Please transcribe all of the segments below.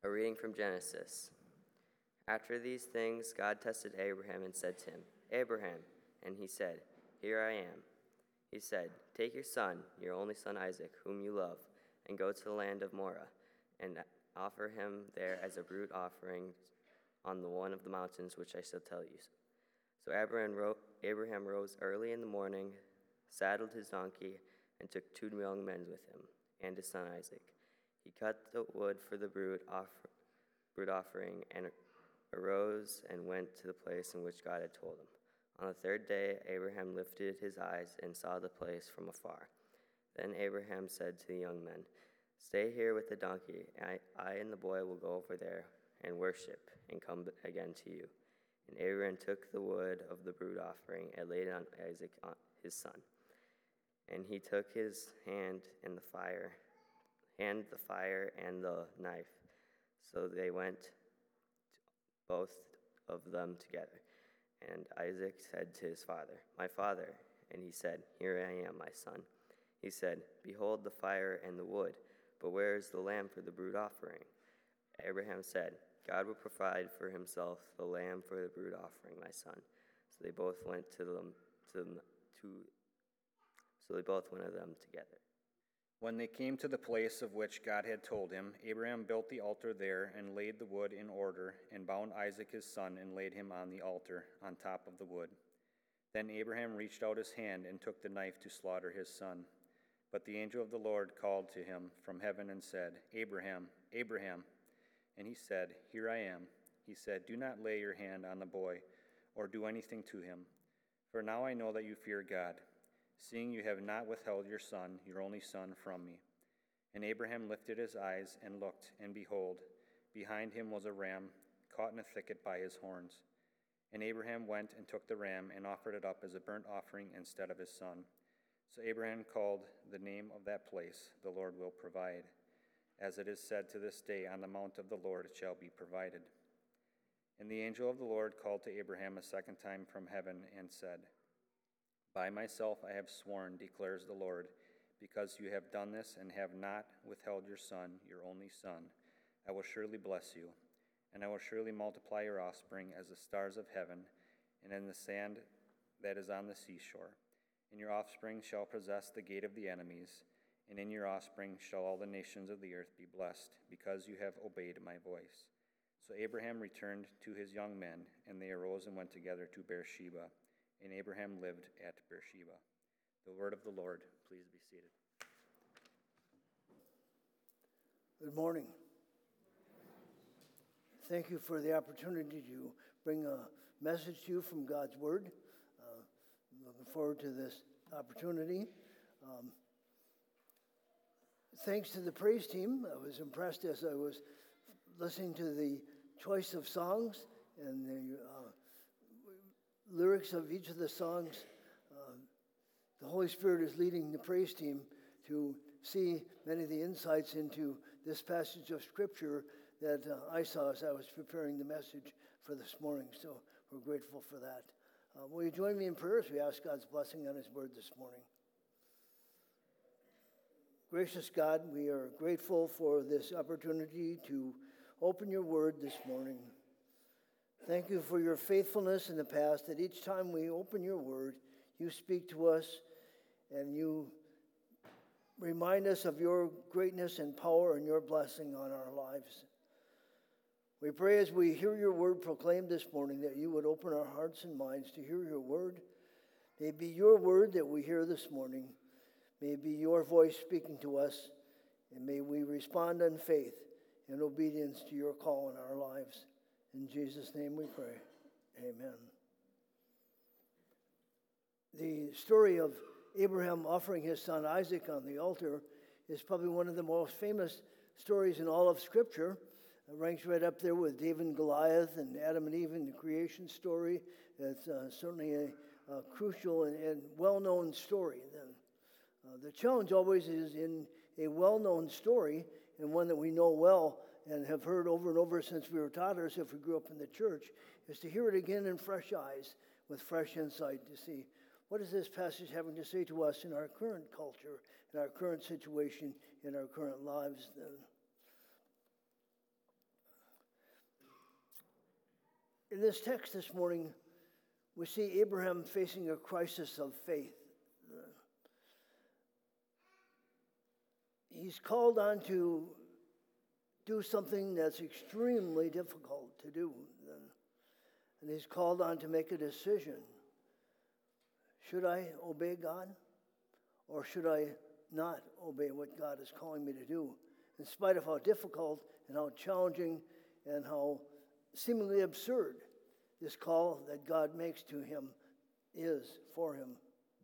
A reading from Genesis. After these things, God tested Abraham and said to him, "Abraham." And he said, "Here I am." He said, "Take your son, your only son Isaac, whom you love, and go to the land of Moriah, and offer him there as a burnt offering on the one of the mountains which I shall tell you." So Abraham rose early in the morning, saddled his donkey, and took 2 young men with him, and his son Isaac. He cut the wood for the burnt offering, and arose and went to the place in which God had told him. On the third day, Abraham lifted his eyes and saw the place from afar. Then Abraham said to the young men, "Stay here with the donkey, and I and the boy will go over there and worship and come again to you." And Abraham took the wood of the burnt offering and laid it on Isaac, his son. And he took his hand and the fire and the knife. So they went, both of them together. And Isaac said to his father, "My father." And he said, "Here I am, my son." He said, "Behold the fire and the wood, but where is the lamb for the burnt offering?" Abraham said, "God will provide for himself the lamb for the burnt offering, my son." So they both went of them together. When they came to the place of which God had told him, Abraham built the altar there and laid the wood in order, and bound Isaac his son and laid him on the altar on top of the wood. Then Abraham reached out his hand and took the knife to slaughter his son. But the angel of the Lord called to him from heaven and said, "Abraham, Abraham." And he said, "Here I am." He said, "Do not lay your hand on the boy or do anything to him, for now I know that you fear God, seeing you have not withheld your son, your only son, from me." And Abraham lifted his eyes and looked, and behold, behind him was a ram caught in a thicket by his horns. And Abraham went and took the ram and offered it up as a burnt offering instead of his son. So Abraham called the name of that place, "The Lord will provide." As it is said to this day, "On the mount of the Lord it shall be provided." And the angel of the Lord called to Abraham a second time from heaven and said, "By myself I have sworn, declares the Lord, because you have done this and have not withheld your son, your only son, I will surely bless you, and I will surely multiply your offspring as the stars of heaven and in the sand that is on the seashore. And your offspring shall possess the gate of the enemies, and in your offspring shall all the nations of the earth be blessed, because you have obeyed my voice." So Abraham returned to his young men, and they arose and went together to Beersheba. And Abraham lived at Beersheba. The word of the Lord. Please be seated. Good morning. Thank you for the opportunity to bring a message to you from God's Word. Looking forward to this opportunity. Thanks to the praise team. I was impressed as I was listening to the choice of songs and the lyrics of each of the songs. The Holy Spirit is leading the praise team to see many of the insights into this passage of Scripture that I saw as I was preparing the message for this morning. So we're grateful for that. Will you join me in prayer as we ask God's blessing on His Word this morning? Gracious God, we are grateful for this opportunity to open your Word this morning. Thank you for your faithfulness in the past, that each time we open your Word, you speak to us and you remind us of your greatness and power and your blessing on our lives. We pray as we hear your word proclaimed this morning that you would open our hearts and minds to hear your word. May it be your word that we hear this morning. May it be your voice speaking to us, and may we respond in faith and obedience to your call in our lives. In Jesus' name we pray. Amen. The story of Abraham offering his son Isaac on the altar is probably one of the most famous stories in all of Scripture. It ranks right up there with David and Goliath and Adam and Eve in the creation story. It's certainly a crucial and well-known story. The challenge always is in a well-known story and one that we know well and have heard over and over since we were toddlers if we grew up in the church, is to hear it again in fresh eyes with fresh insight to see what is this passage having to say to us in our current culture, in our current situation, in our current lives then. In this text this morning, we see Abraham facing a crisis of faith. He's called on to do something that's extremely difficult to do. And he's called on to make a decision. Should I obey God? Or should I not obey what God is calling me to do? In spite of how difficult and how challenging and how seemingly absurd this call that God makes to him is for him.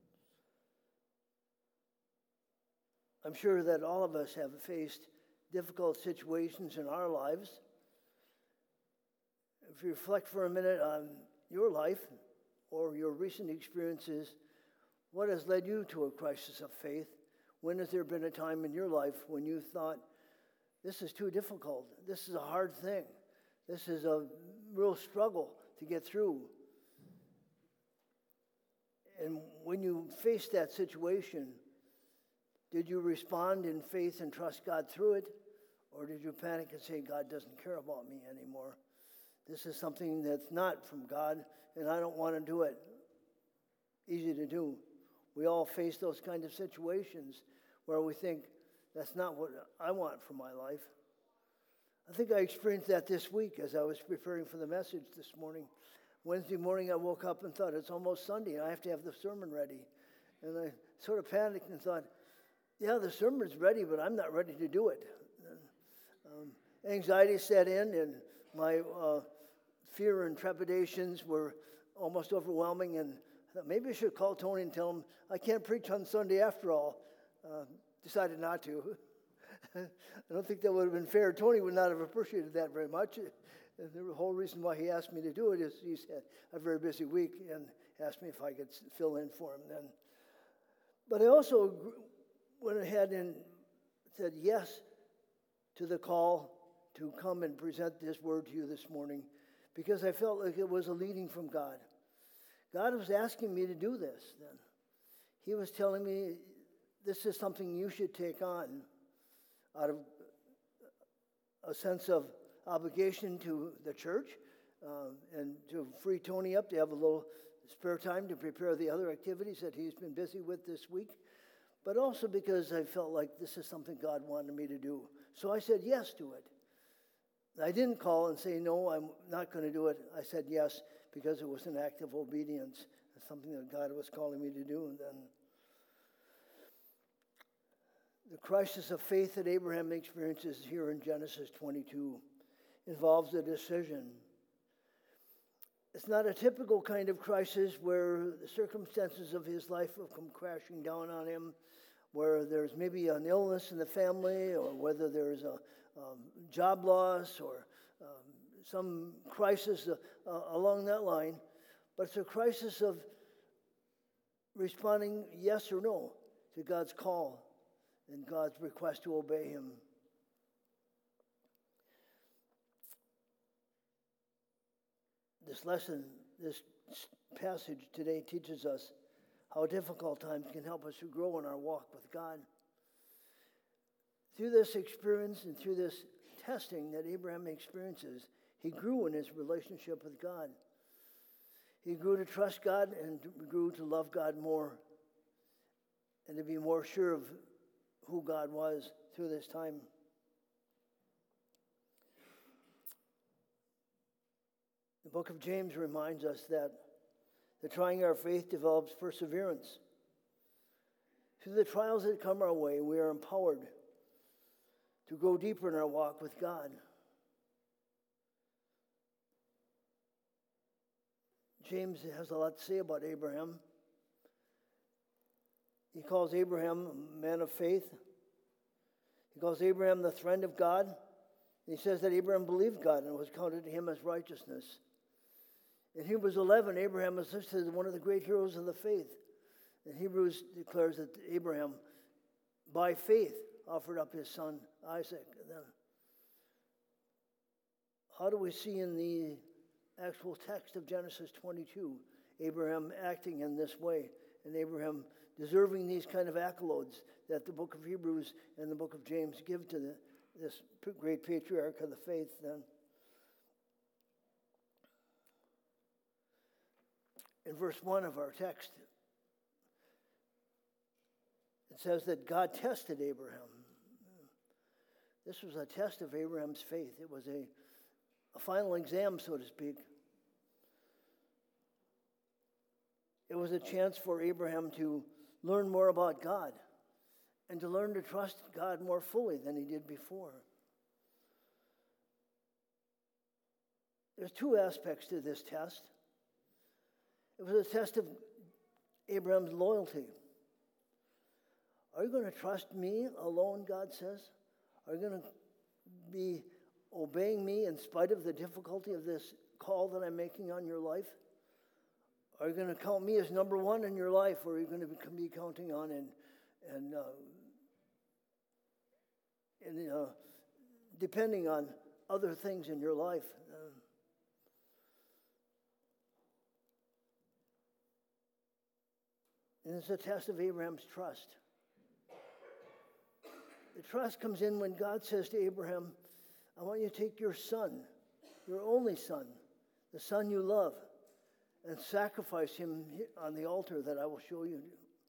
I'm sure that all of us have faced difficult situations in our lives. If you reflect for a minute on your life or your recent experiences, what has led you to a crisis of faith? When has there been a time in your life when you thought, this is too difficult, this is a hard thing, this is a real struggle to get through? And when you faced that situation, did you respond in faith and trust God through it? Or did you panic and say, God doesn't care about me anymore? This is something that's not from God, and I don't want to do it. Easy to do. We all face those kind of situations where we think, that's not what I want for my life. I think I experienced that this week as I was preparing for the message this morning. Wednesday morning I woke up and thought, it's almost Sunday, and I have to have the sermon ready. And I sort of panicked and thought, yeah, the sermon's ready, but I'm not ready to do it. Anxiety set in, and my fear and trepidations were almost overwhelming, and I thought maybe I should call Tony and tell him I can't preach on Sunday after all. Decided not to. I don't think that would have been fair. Tony would not have appreciated that very much. The whole reason why he asked me to do it is he's had a very busy week and asked me if I could fill in for him then. But I also went ahead and said yes to the call to come and present this word to you this morning because I felt like it was a leading from God. God was asking me to do this then. He was telling me this is something you should take on out of a sense of obligation to the church and to free Tony up to have a little spare time to prepare the other activities that he's been busy with this week, but also because I felt like this is something God wanted me to do. So I said yes to it. I didn't call and say, no, I'm not going to do it. I said yes because it was an act of obedience. It's something that God was calling me to do. And then the crisis of faith that Abraham experiences here in Genesis 22 involves a decision. It's not a typical kind of crisis where the circumstances of his life have come crashing down on him, where there's maybe an illness in the family, or whether there's a job loss or some crisis along that line. But it's a crisis of responding yes or no to God's call and God's request to obey him. This lesson, this passage today teaches us how difficult times can help us to grow in our walk with God. Through this experience and through this testing that Abraham experiences, he grew in his relationship with God. He grew to trust God and grew to love God more and to be more sure of who God was through this time. The book of James reminds us that the trying our faith develops perseverance. Through the trials that come our way, we are empowered to go deeper in our walk with God. James has a lot to say about Abraham. He calls Abraham a man of faith. He calls Abraham the friend of God. And he says that Abraham believed God and it was counted to him as righteousness. In Hebrews 11, Abraham is listed as one of the great heroes of the faith. And Hebrews declares that Abraham, by faith, offered up his son Isaac. And then, how do we see in the actual text of Genesis 22 Abraham acting in this way, and Abraham deserving these kind of accolades that the book of Hebrews and the book of James give to this great patriarch of the faith then? in verse 1 of our text, it says that God tested Abraham. This was a test of Abraham's faith. It was a final exam, so to speak. It was a chance for Abraham to learn more about God and to learn to trust God more fully than he did before. There's two aspects to this test. It was a test of Abraham's loyalty. Are you going to trust me alone, God says? Are you going to be obeying me in spite of the difficulty of this call that I'm making on your life? Are you going to count me as number one in your life, or are you going to be counting on and depending on other things in your life? And it's a test of Abraham's trust. The trust comes in when God says to Abraham, I want you to take your son, your only son, the son you love, and sacrifice him on the altar that I will show you.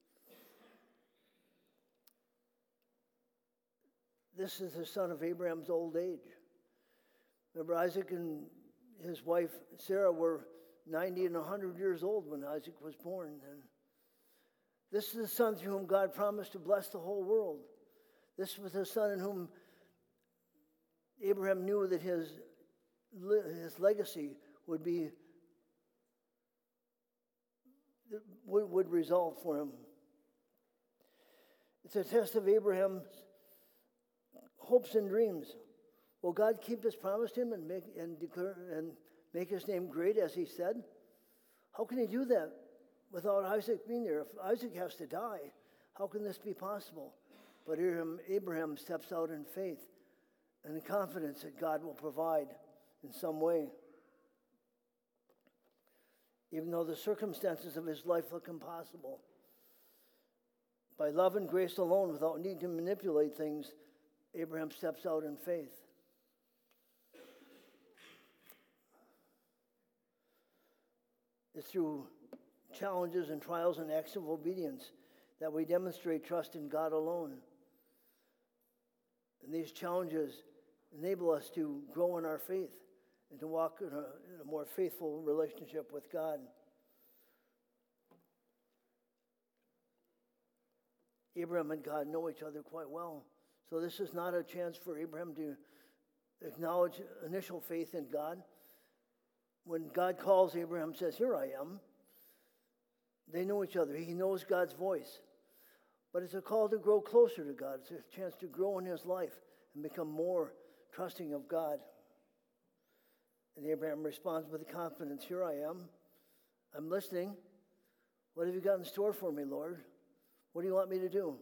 This is the son of Abraham's old age. Remember, Isaac and his wife Sarah were 90 and 100 years old when Isaac was born. And this is the son through whom God promised to bless the whole world. This was the son in whom Abraham knew that his legacy would result for him. It's a test of Abraham's hopes and dreams. Will God keep his promise to him and make his name great as he said? How can he do that without Isaac being there? If Isaac has to die, how can this be possible? But Abraham steps out in faith and in confidence that God will provide in some way. Even though the circumstances of his life look impossible. By love and grace alone, without need to manipulate things, Abraham steps out in faith. It's through challenges and trials and acts of obedience that we demonstrate trust in God alone. And these challenges enable us to grow in our faith and to walk in a more faithful relationship with God. Abraham and God know each other quite well. So this is not a chance for Abraham to acknowledge initial faith in God. When God calls, Abraham says, "Here I am." They know each other. He knows God's voice. But it's a call to grow closer to God. It's a chance to grow in his life and become more trusting of God. And Abraham responds with confidence, "Here I am. I'm listening. What have you got in store for me, Lord? What do you want me to do?"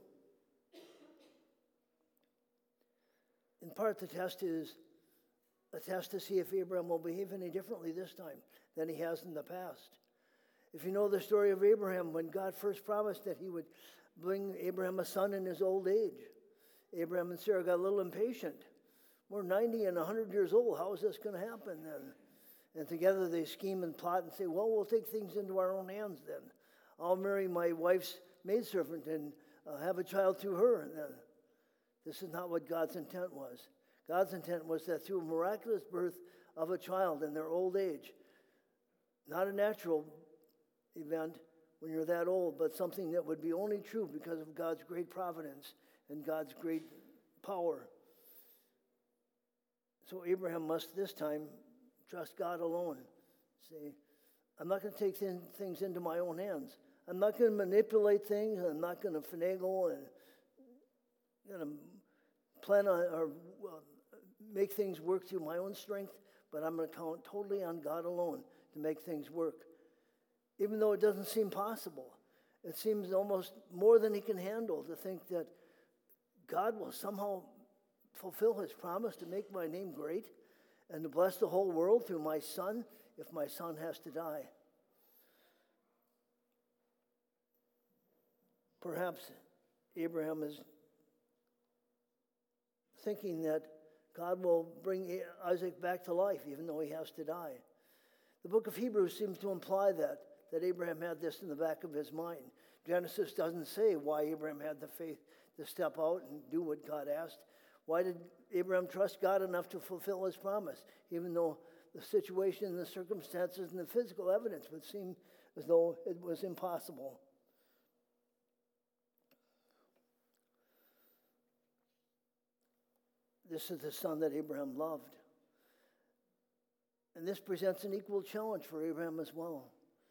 In part, the test is a test to see if Abraham will behave any differently this time than he has in the past. If you know the story of Abraham, when God first promised that he would bring Abraham a son in his old age, Abraham and Sarah got a little impatient. We're 90 and 100 years old. How is this going to happen then? And together they scheme and plot and say, well, we'll take things into our own hands then. I'll marry my wife's maidservant and have a child through her. And then this is not what God's intent was. God's intent was that through a miraculous birth of a child in their old age, not a natural event when you're that old, but something that would be only true because of God's great providence and God's great power. So Abraham must this time trust God alone. Say, I'm not going to take things into my own hands. I'm not going to manipulate things. I'm not going to finagle and going to plan on or make things work through my own strength, but I'm going to count totally on God alone to make things work. Even though it doesn't seem possible, it seems almost more than he can handle to think that God will somehow fulfill his promise to make my name great and to bless the whole world through my son if my son has to die. Perhaps Abraham is thinking that God will bring Isaac back to life even though he has to die. The book of Hebrews seems to imply that that Abraham had this in the back of his mind. Genesis doesn't say why Abraham had the faith to step out and do what God asked. Why did Abraham trust God enough to fulfill his promise, even though the situation and the circumstances and the physical evidence would seem as though it was impossible? This is the son that Abraham loved. And this presents an equal challenge for Abraham as well.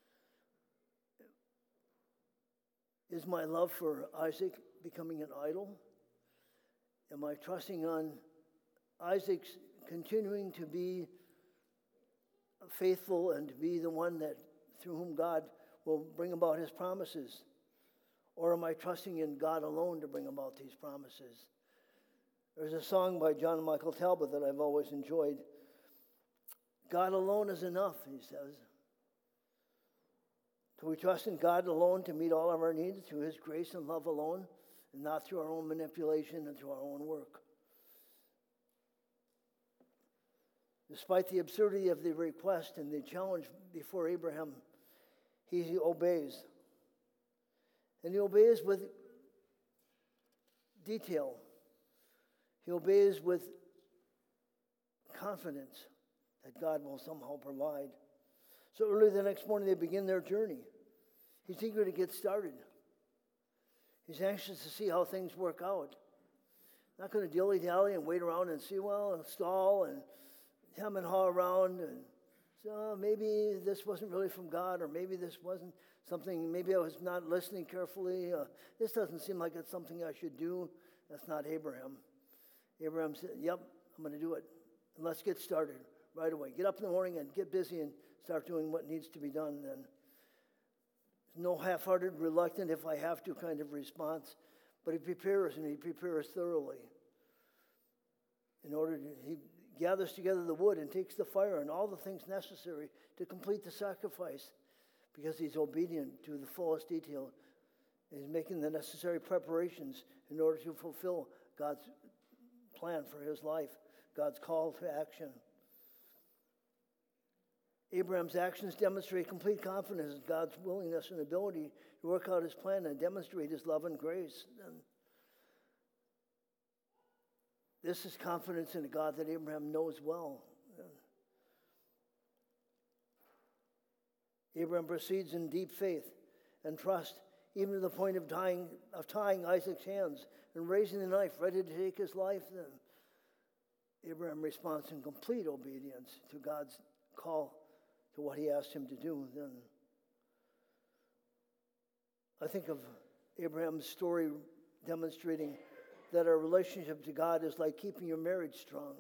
Is my love for Isaac becoming an idol? Am I trusting on Isaac's continuing to be faithful and to be the one that through whom God will bring about his promises? Or am I trusting in God alone to bring about these promises? There's a song by John Michael Talbot that I've always enjoyed. God alone is enough, he says. Do we trust in God alone to meet all of our needs through his grace and love alone, and not through our own manipulation and through our own work? Despite the absurdity of the request and the challenge before Abraham, he obeys. And he obeys with detail. He obeys with confidence that God will somehow provide. So early the next morning, they begin their journey. He's eager to get started. He's anxious to see how things work out. Not going to dilly-dally and wait around and see, and stall and hem and haw around. And so maybe this wasn't really from God, or maybe this wasn't something, maybe I was not listening carefully. This doesn't seem like it's something I should do. That's not Abraham. Abraham said, yep, I'm going to do it. And let's get started right away. Get up in the morning and get busy and start doing what needs to be done then. No half-hearted, reluctant, if I have to kind of response, but he prepares, and he prepares thoroughly. He gathers together the wood and takes the fire and all the things necessary to complete the sacrifice, because he's obedient to the fullest detail. He's making the necessary preparations in order to fulfill God's plan for his life, God's call to action. Abraham's actions demonstrate complete confidence in God's willingness and ability to work out his plan and demonstrate his love and grace. And this is confidence in a God that Abraham knows well. Abraham proceeds in deep faith and trust, even to the point of tying Isaac's hands and raising the knife, ready to take his life. Then Abraham responds in complete obedience to God's call to what he asked him to do. Then I think of Abraham's story demonstrating that our relationship to God is like keeping your marriage strong.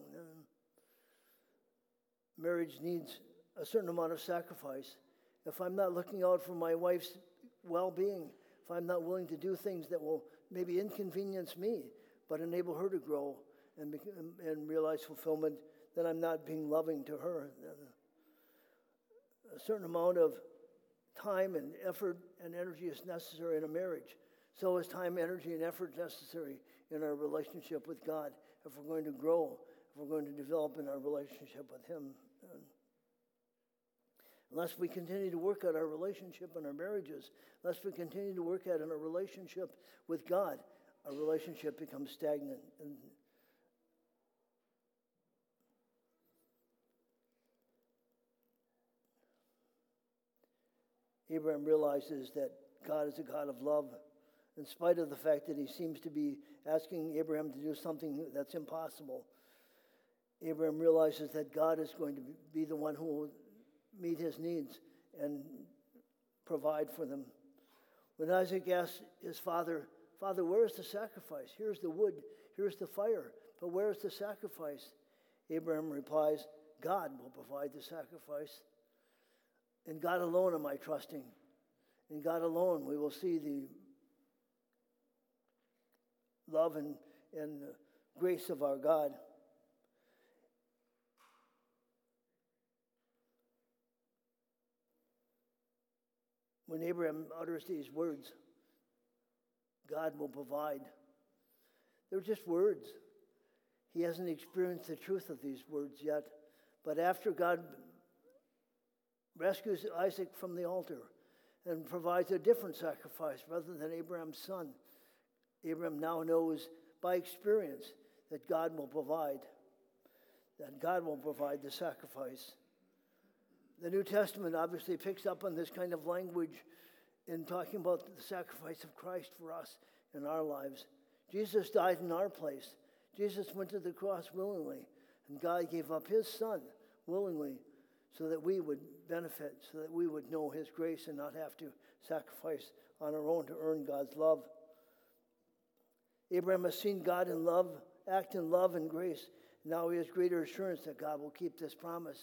Marriage needs a certain amount of sacrifice. If I'm not looking out for my wife's well-being, if I'm not willing to do things that will maybe inconvenience me, but enable her to grow and realize fulfillment, then I'm not being loving to her. A certain amount of time and effort and energy is necessary in a marriage. So is time, energy, and effort necessary in our relationship with God if we're going to grow, if we're going to develop in our relationship with him. Unless we continue to work at our relationship and our marriages, unless we continue to work at in our relationship with God, our relationship becomes stagnant. And Abraham realizes that God is a God of love, in spite of the fact that he seems to be asking Abraham to do something that's impossible. Abraham realizes that God is going to be the one who will meet his needs and provide for them. When Isaac asks his father, "Father, where is the sacrifice? Here's the wood, here's the fire, but where is the sacrifice?" Abraham replies, "God will provide the sacrifice. In God alone am I trusting. In God alone we will see the love and grace of our God." When Abraham utters these words, God will provide, they're just words. He hasn't experienced the truth of these words yet. But after God rescues Isaac from the altar, and provides a different sacrifice rather than Abraham's son. Abraham now knows by experience that God will provide the sacrifice. The New Testament obviously picks up on this kind of language in talking about the sacrifice of Christ for us in our lives. Jesus died in our place. Jesus went to the cross willingly, and God gave up his son willingly so that we would benefit, so that we would know his grace and not have to sacrifice on our own to earn God's love. Abraham has seen God in love, act in love and grace. Now he has greater assurance that God will keep this promise.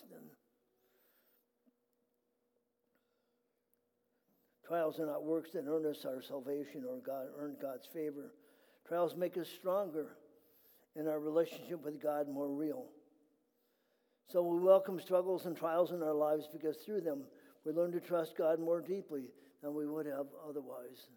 Trials are not works that earn us our salvation or earn God's favor. Trials make us stronger and our relationship with God more real. So we welcome struggles and trials in our lives because through them we learn to trust God more deeply than we would have otherwise.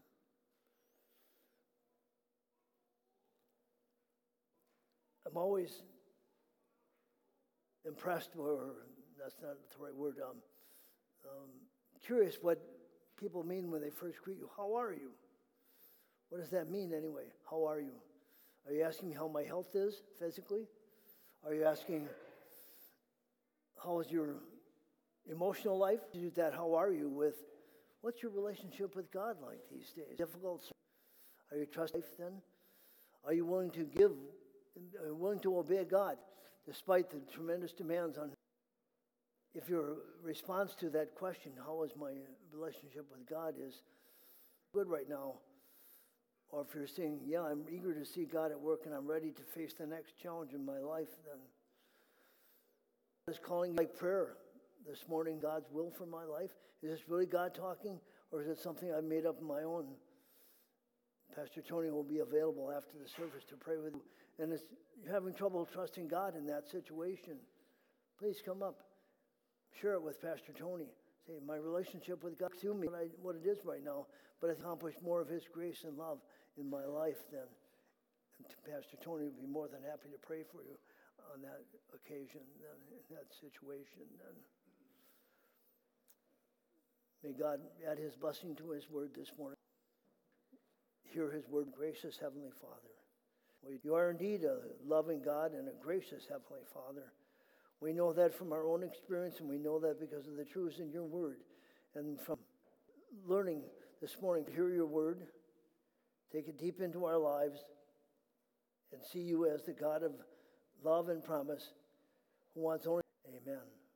I'm always impressed, or that's not the right word, curious what people mean when they first greet you. How are you? What does that mean anyway? How are you? Are you asking me how my health is physically? Are you asking how is your emotional life? Do that, how are you with, what's your relationship with God like these days? Difficult? Are you trusting life then? Are you willing to give, willing to obey God despite the tremendous demands on? If your response to that question, how is my relationship with God, is good right now, or if you're saying, yeah, I'm eager to see God at work and I'm ready to face the next challenge in my life, then is calling like prayer this morning God's will for my life? Is this really God talking, or is it something I've made up on my own? Pastor Tony will be available after the service to pray with you. And if you're having trouble trusting God in that situation, please come up. Share it with Pastor Tony. Say, my relationship with God through me, what it is right now, but I've accomplished more of his grace and love in my life than. And Pastor Tony would be more than happy to pray for you on that occasion, in that situation. May God add his blessing to his word this morning. Hear his word, gracious Heavenly Father. You are indeed a loving God and a gracious Heavenly Father. We know that from our own experience, and we know that because of the truths in your word. And from learning this morning to hear your word, take it deep into our lives, and see you as the God of love and promise who wants only. Amen.